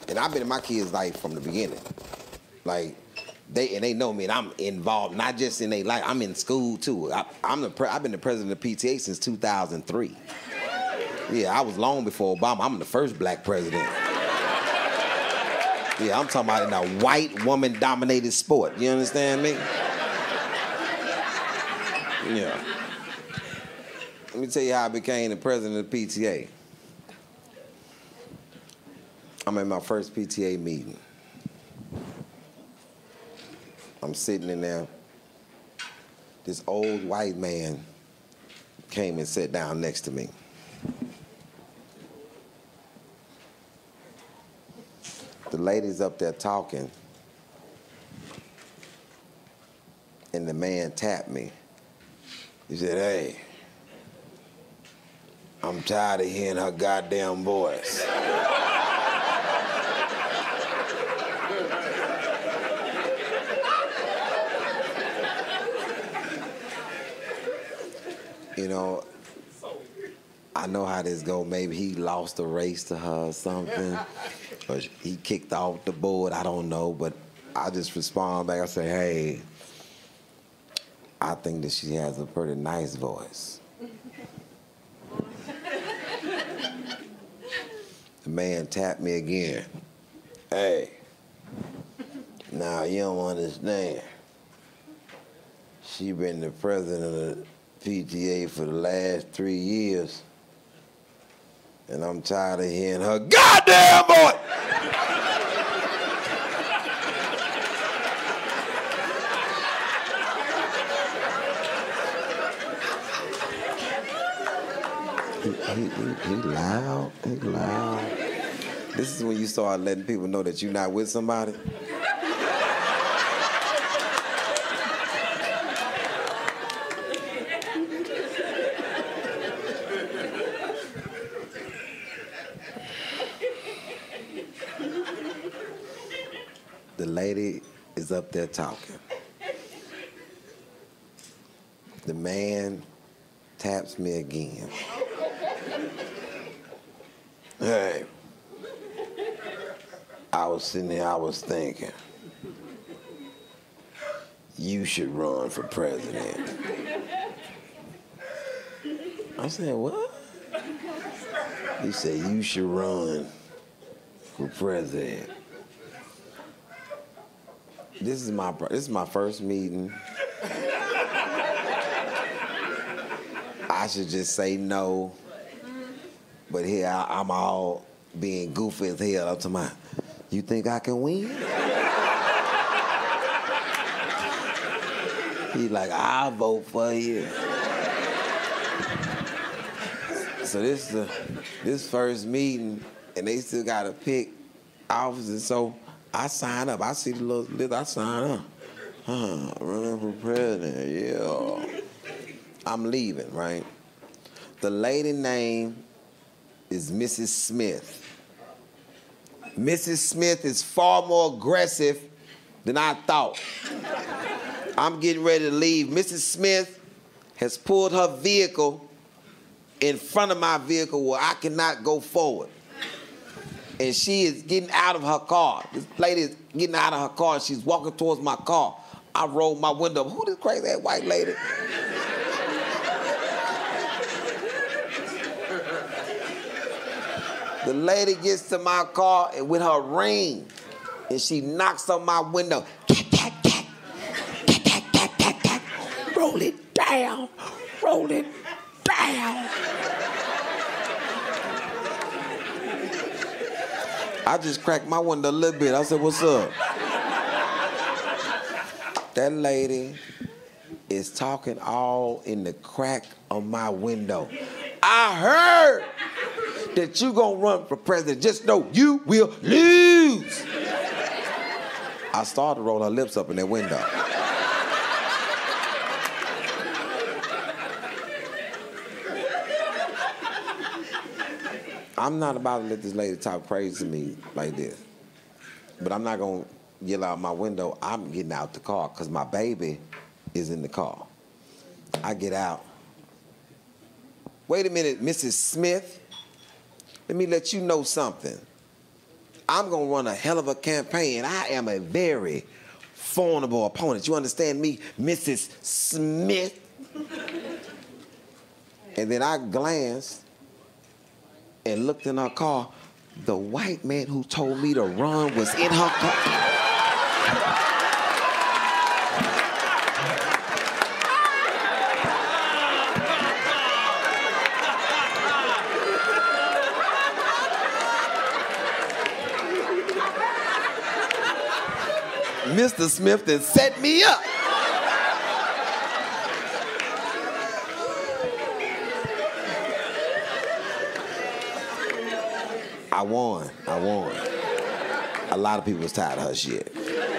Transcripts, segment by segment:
And I've been in my kids' life from the beginning. Like, they know me, and I'm involved, not just in their life. I'm in school, too. I've been the president of PTA since 2003. Yeah, I was long before Obama. I'm the first black president. Yeah, I'm talking about in a white woman-dominated sport. You understand me? Yeah. Let me tell you how I became the president of PTA. I'm in my first PTA meeting. I'm sitting in there. This old white man came and sat down next to me. The lady's up there talking, and the man tapped me. He said, "Hey, I'm tired of hearing her goddamn voice." You know, I know how this go. Maybe he lost a race to her or something. Or he kicked off the board, I don't know. But I just respond back. I say, "Hey, I think that she has a pretty nice voice." The man tapped me again. "Hey, now you don't understand. She been the president of the PTA for the last 3 years, and I'm tired of hearing her goddamn voice." He loud, he loud. This is when you start letting people know that you're not with somebody. The lady is up there talking. The man taps me again. "Hey, I was sitting there, I was thinking, you should run for president." I said, "What?" He said, "You should run for president." This is my first meeting. I should just say no. But here I'm all being goofy as hell. I'm talking about, "You think I can win?" He's like, "I'll vote for you." So this first meeting, and they still gotta pick officers. So I sign up. I see the little list. I sign up. Running for president, yeah. I'm leaving, right? The lady name is Mrs. Smith. Mrs. Smith is far more aggressive than I thought. I'm getting ready to leave. Mrs. Smith has pulled her vehicle in front of my vehicle where I cannot go forward. And she is getting out of her car. This lady is getting out of her car and she's walking towards my car. I rolled my window up. Who this crazy ass white lady? The lady gets to my car and with her ring, and she knocks on my window. Roll it down, roll it down. I just cracked my window a little bit. I said, "What's up?" That lady is talking all in the crack of my window. "I heard that you gonna run for president. Just know you will lose." I started to roll her lips up in that window. I'm not about to let this lady talk crazy to me like this. But I'm not gonna yell out my window. I'm getting out the car because my baby is in the car. I get out. "Wait a minute, Mrs. Smith. Let me let you know something. I'm going to run a hell of a campaign. I am a very formidable opponent. You understand me, Mrs. Smith? And then I glanced and looked in her car. The white man who told me to run was in her car. Mr. Smith then set me up. I won. A lot of people was tired of her shit.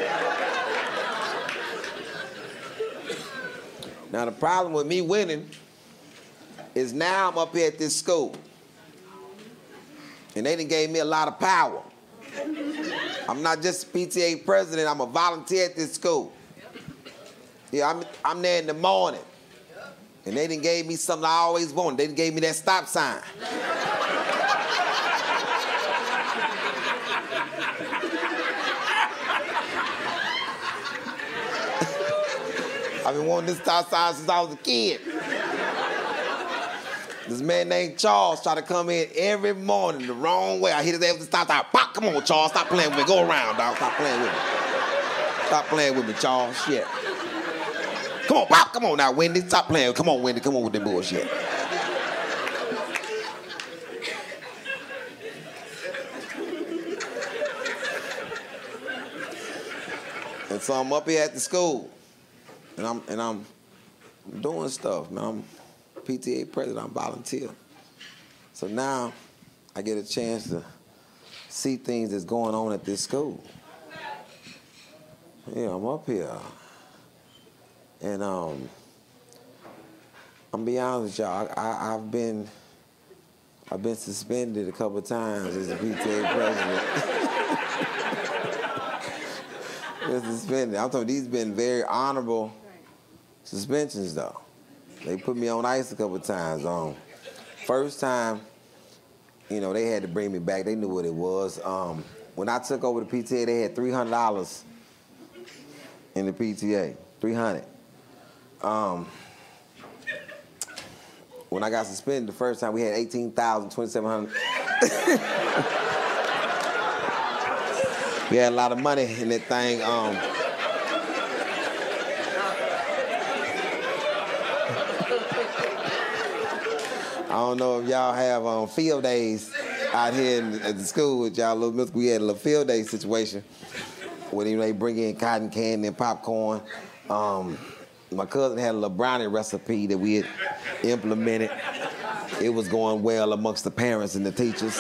Now the problem with me winning is now I'm up here at this school. And they done gave me a lot of power. I'm not just PTA president, I'm a volunteer at this school. Yeah, I'm there in the morning. And they done gave me something I always wanted. They done gave me that stop sign. I've been wanting this stop sign since I was a kid. This man named Charles tried to come in every morning the wrong way. I hit his ass with the stop sign. Pop, come on, Charles, stop playing with me. Go around, dog. Stop playing with me. Stop playing with me, Charles. Shit. Come on, Pop. Come on now, Wendy. Stop playing. Come on, Wendy. Come on with that bullshit. And so I'm up here at the school. And I'm doing stuff, man. I'm PTA president, I'm volunteer. So now I get a chance to see things that's going on at this school. Yeah, I'm up here. And I'm be honest with y'all, I've been suspended a couple of times as a PTA president. Been suspended. I'm talking, these been very honorable suspensions though. They put me on ice a couple of times. First time, you know, they had to bring me back. They knew what it was. When I took over the PTA, they had $300 in the PTA, $300. When I got suspended the first time, we had $18,000, $2,700. We had a lot of money in that thing. I don't know if y'all have field days out here at the school with y'all little middle school. We had a little field day situation where they bring in cotton candy and popcorn. My cousin had a little brownie recipe that we had implemented. It was going well amongst the parents and the teachers.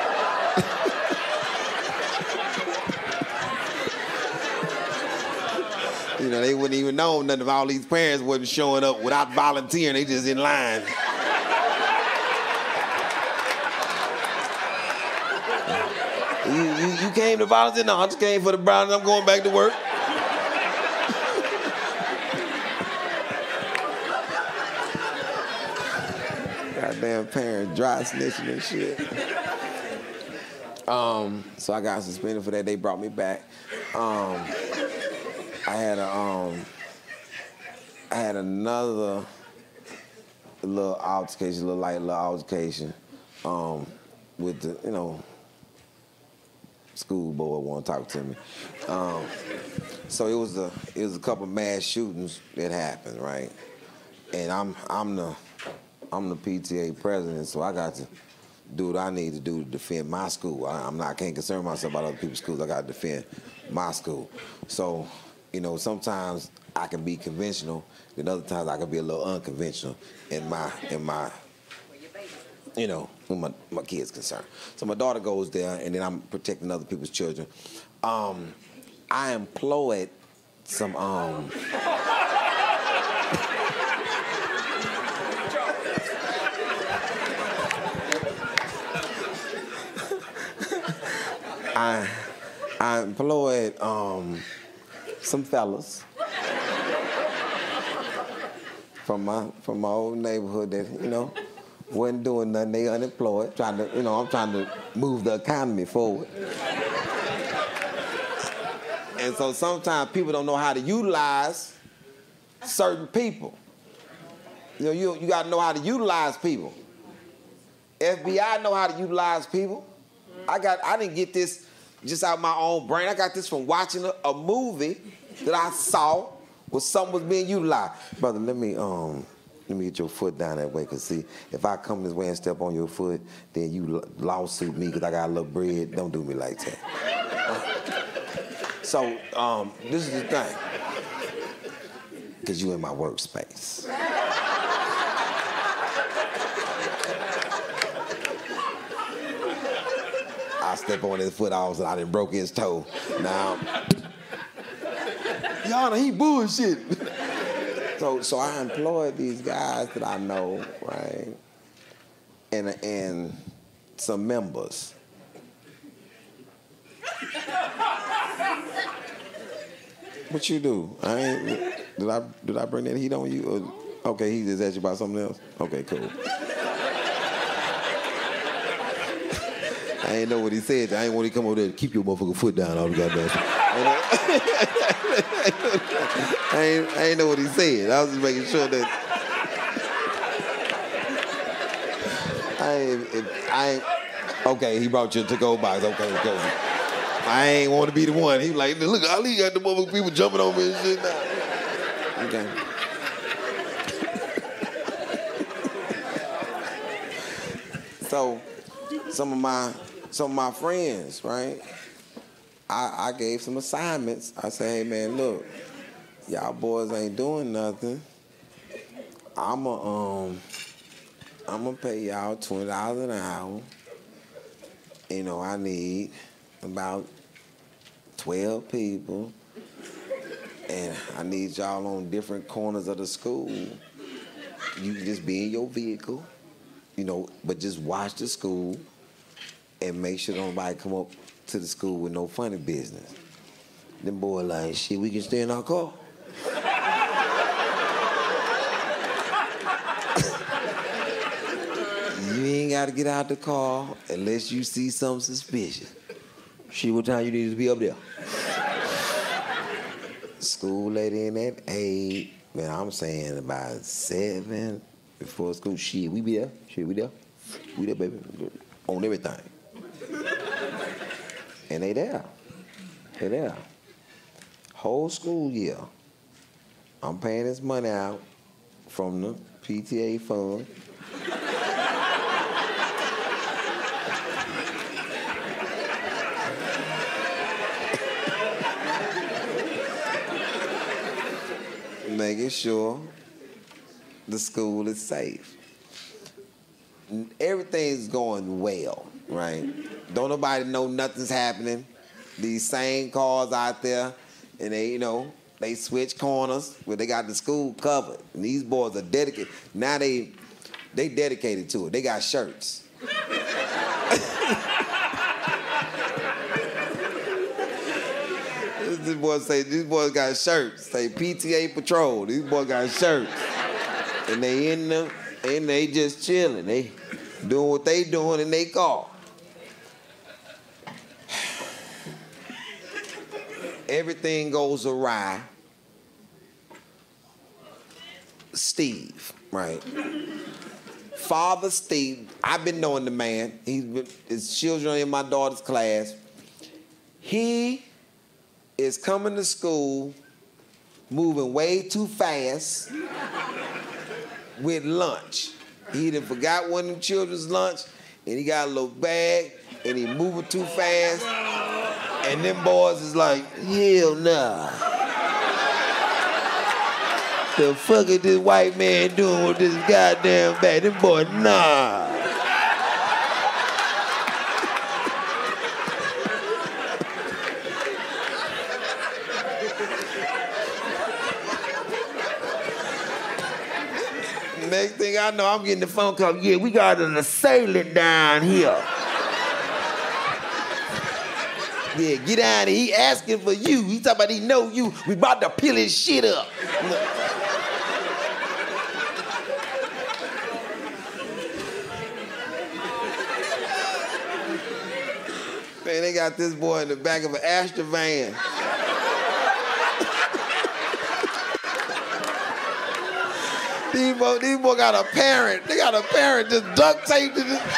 You know, they wouldn't even know nothing if all these parents wasn't showing up without volunteering. They just in line. You came to volunteer? No, I just came for the brownies. I'm going back to work. Goddamn parents dry snitching and shit. So I got suspended for that. They brought me back. I had another little altercation, little altercation with the, you know, school board want to talk to me. So it was a couple mass shootings that happened, right? And I'm the PTA president, so I got to do what I need to do to defend my school. I can't concern myself about other people's schools. I got to defend my school. So, you know, sometimes I can be conventional, and other times I can be a little unconventional in my you know, when my kids concerned. So my daughter goes there, and then I'm protecting other people's children. I employed some I employed some fellas from my old neighborhood that, you know, wasn't doing nothing. They unemployed, I'm trying to move the economy forward. And so sometimes people don't know how to utilize certain people. You got to know how to utilize people. FBI know how to utilize people. I didn't get this just out of my own brain. I got this from watching a movie that I saw where something was being utilized. Brother, let me get your foot down that way, because see, if I come this way and step on your foot, then you lawsuit me because I got a little bread. Don't do me like that. So, this is the thing. Because you in my workspace. I step on his foot, all of a sudden I done broke his toe. Now, Your Honor, he bullshit. So I employed these guys that I know, right? And some members. What you do? Did I bring that heat on you? Or, okay, he just asked you about something else? Okay, cool. I ain't know what he said. I ain't want to come over there and keep your motherfucking foot down all the goddamn time. I ain't know what he said. I was just making sure that I ain't okay, he brought you a to-go box. Okay, cool. I ain't want to be the one. He was like, look, Ali got the motherfucking people jumping on me and shit now. Okay. So some of my friends, right? I gave some assignments. I said, hey man, look, y'all boys ain't doing nothing. I'ma pay y'all $20 an hour. You know, I need about 12 people, and I need y'all on different corners of the school. You can just be in your vehicle, you know, but just watch the school and make sure nobody come up to the school with no funny business. Them boys like, shit, we can stay in our car. You ain't got to get out the car unless you see something suspicious. Shit, what time you need to be up there? School let in at 8. Man, I'm saying about 7 before school. Shit, we be there. Shit, we there. We there, baby. On everything. And they there. They there. Whole school year, I'm paying this money out from the PTA fund. Making sure the school is safe. Everything's going well, right? Don't nobody know nothing's happening. These same cars out there, and they, you know, they switch corners where they got the school covered. And these boys are dedicated. Now they dedicated to it. They got shirts. These boys got shirts. Say PTA Patrol. These boys got shirts. And they in them, and they just chilling. They doing what they doing in their car. Everything goes awry. Steve, right? Father Steve, I've been knowing the man. His children in my daughter's class. He is coming to school moving way too fast with lunch. He done forgot one of them children's lunch, and he got a little bag, and he moving too fast, and them boys is like, hell nah. The fuck is this white man doing with this goddamn bag? Them boys, nah. Next thing I know, I'm getting the phone call. Yeah, we got an assailant down here. Yeah, get down here. He asking for you. He talking about he know you. We about to peel his shit up. Man, they got this boy in the back of an Astra van. These boy got a parent. They got a parent just duct taped to this.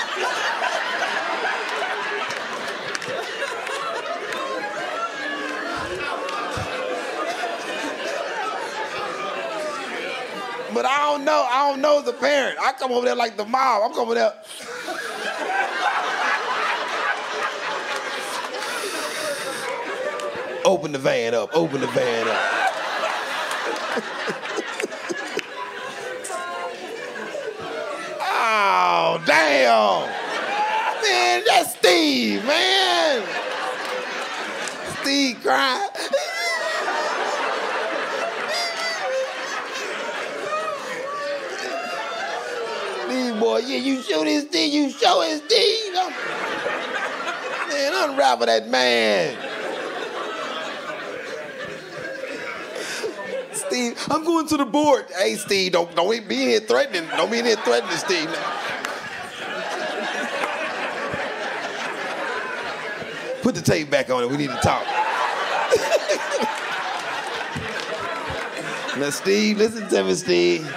But I don't know the parent. I come over there like the mob. I'm coming there. Open the van up, open the van up. Oh, damn. Man, that's Steve, man. Steve crying. Steve boy, yeah, you show this Steve, you show it, Steve. Man, unravel that man. Steve, I'm going to the board. Hey, Steve, don't be in here threatening. Don't be in here threatening, Steve. Put the tape back on it. We need to talk. Now, Steve, listen to me, Steve.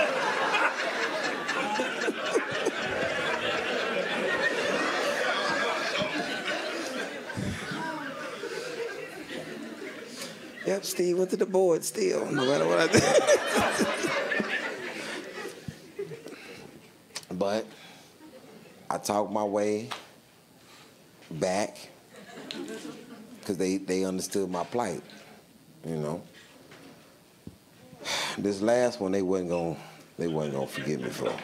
Yep, Steve went to the board still, no matter what I did. But I talked my way back because they understood my plight, you know. This last one they wasn't gonna forgive me for.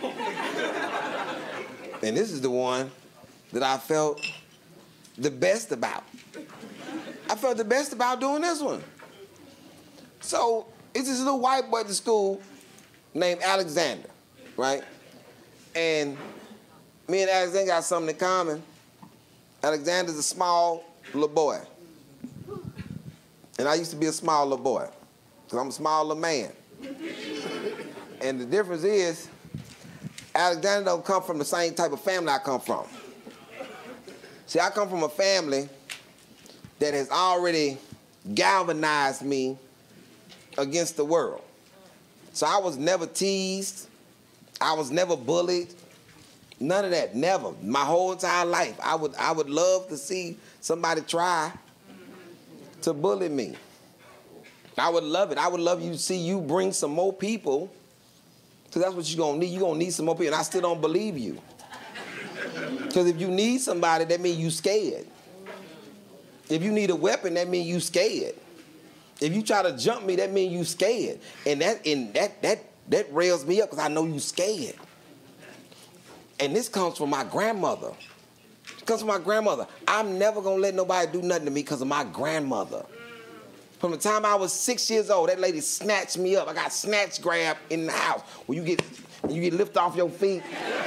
And this is the one that I felt the best about. I felt the best about doing this one. So it's this little white boy at the school named Alexander, right? And me and Alexander got something in common. Alexander's a small little boy. And I used to be a small little boy, because I'm a small little man. And the difference is, Alexander don't come from the same type of family I come from. See, I come from a family that has already galvanized me against the world. So I was never teased. I was never bullied. None of that, never. My whole entire life, I would love to see somebody try to bully me. I would love it. I would love you to see you bring some more people, because that's what you're going to need. You're going to need some more people, and I still don't believe you. Because if you need somebody, that means you scared. If you need a weapon, that means you scared. If you try to jump me, that means you scared. And that rails me up, because I know you scared. And this comes from my grandmother. It comes from my grandmother. I'm never going to let nobody do nothing to me because of my grandmother. From the time I was 6 years old, that lady snatched me up. I got snatch grab in the house where you get lifted off your feet.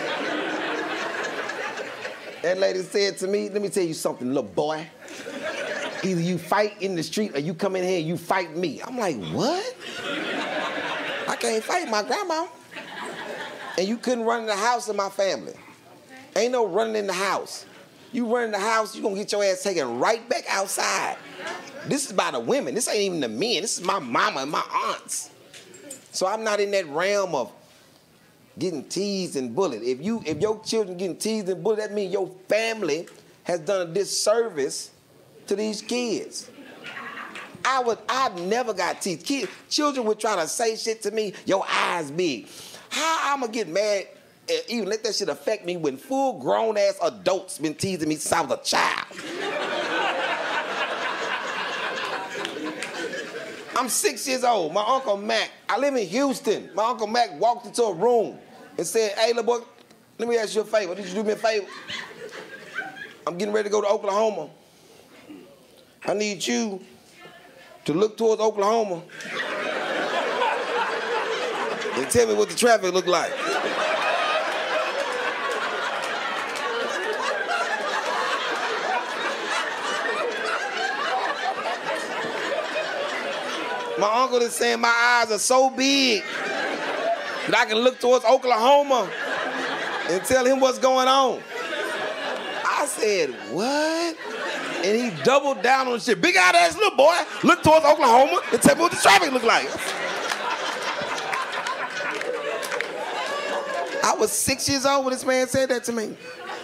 That lady said to me, let me tell you something, little boy. Either you fight in the street or you come in here and you fight me. I'm like, what? I can't fight my grandma. And you couldn't run in the house of my family. Ain't no running in the house. You run in the house, you're going to get your ass taken right back outside. This is by the women. This ain't even the men. This is my mama and my aunts. So I'm not in that realm of getting teased and bullied. If your children getting teased and bullied, that means your family has done a disservice to these kids. I never got teased. Children would try to say shit to me, your eyes big. How I'm going to get mad and even let that shit affect me when full grown ass adults been teasing me since I was a child? I'm 6 years old. My Uncle Mac, I live in Houston. My Uncle Mac walked into a room and said, hey, little boy, let me ask you a favor. Did you do me a favor? I'm getting ready to go to Oklahoma. I need you to look towards Oklahoma and tell me what the traffic look like. My uncle is saying my eyes are so big that I can look towards Oklahoma and tell him what's going on. I said, what? And he doubled down on the shit. Big-eyed ass little boy, look towards Oklahoma and tell me what the traffic look like. I was 6 years old when this man said that to me.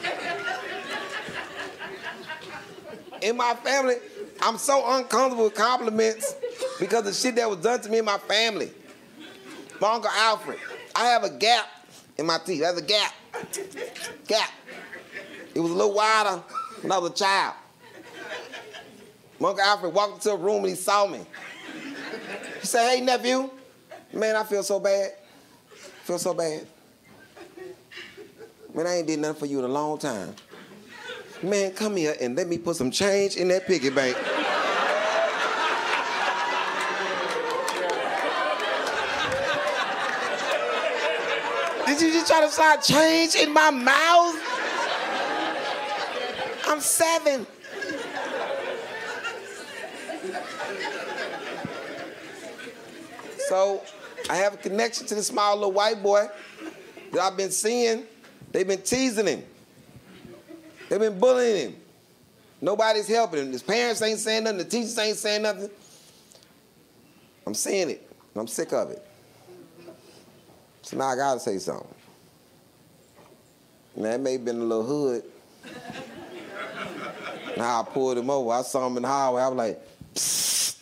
In my family, I'm so uncomfortable with compliments because of shit that was done to me in my family. My Uncle Alfred, I have a gap in my teeth. There's a gap. Gap. It was a little wider when I was a child. My Uncle Alfred walked into a room and he saw me. He said, "Hey, nephew." Man, I feel so bad. Feel so bad. Man, I ain't did nothing for you in a long time. Man, come here and let me put some change in that piggy bank. Did you just try to slide change in my mouth? I'm 7. So I have a connection to this small little white boy that I've been seeing. They've been teasing him. They've been bullying him. Nobody's helping him. His parents ain't saying nothing. The teachers ain't saying nothing. I'm seeing it. I'm sick of it. So now I gotta say something. Now, it may have been a little hood. Now I pulled him over. I saw him in the highway. I was like, psst.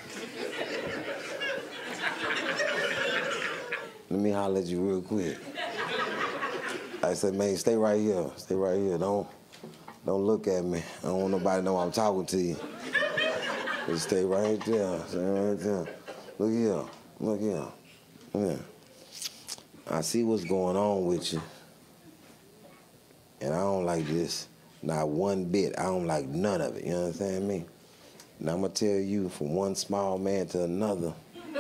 Let me holler at you real quick. I said, man, stay right here. Stay right here. Don't look at me. I don't want nobody to know I'm talking to you. Just stay right there. Stay right there. Look here. Look here. Yeah. I see what's going on with you. And I don't like this. Not one bit. I don't like none of it. You understand me? Now I'm going to tell you from one small man to another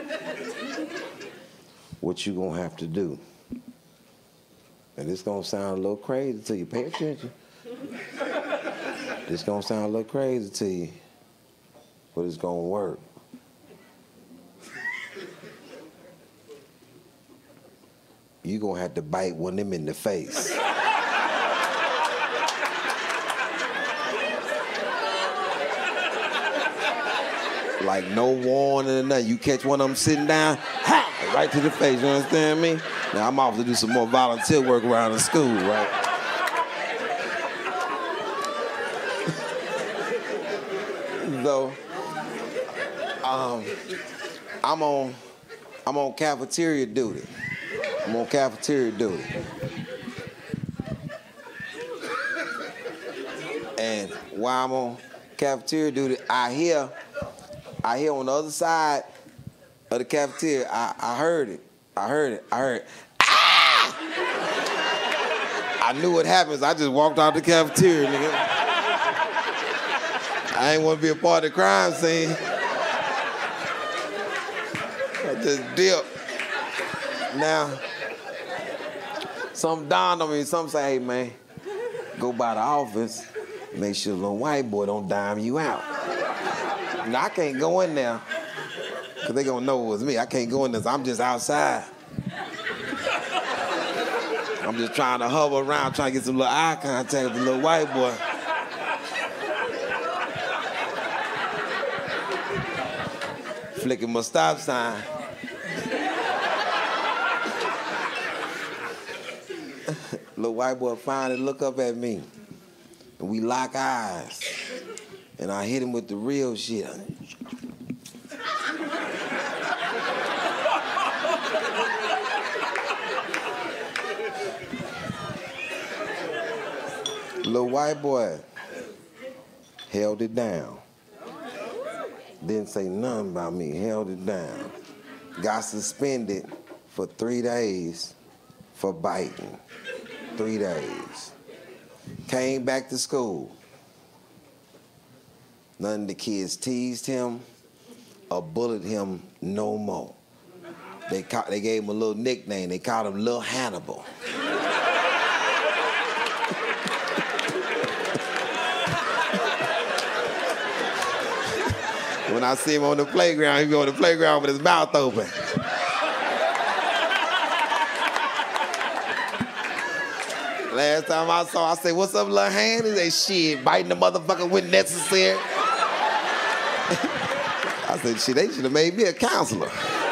what you going to have to do. And this going to sound a little crazy to you. Pay attention. This going to sound a little crazy to you, but it's going to work. You're going to have to bite one of them in the face. Like no warning or nothing. You catch one of them sitting down, ha, right to the face, you understand me? Now I'm off to do some more volunteer work around the school, right? So, I'm on cafeteria duty. I'm on cafeteria duty. And while I'm on cafeteria duty, I hear on the other side of the cafeteria, I heard it. Ah! I knew what happens. I just walked out the cafeteria, nigga. I ain't want to be a part of the crime scene. I just dipped. Now, something dawned on me. Some say, hey, man, go by the office, make sure the little white boy don't dime you out. Now, I can't go in there because they going to know it was me. I can't go in there, so I'm just outside. I'm just trying to hover around, trying to get some little eye contact with the little white boy. Flicking my stop sign. Little white boy finally look up at me. And we lock eyes. And I hit him with the real shit. Little white boy held it down. Didn't say nothing about me, held it down. Got suspended for 3 days for biting. 3 days. Came back to school. None of the kids teased him or bullied him no more. They gave him a little nickname. They called him Lil Hannibal. When I see him on the playground, he be on the playground with his mouth open. Last time I saw, I said, what's up, little hand? He said, shit, biting the motherfucker when necessary. I said, shit, they should have made me a counselor.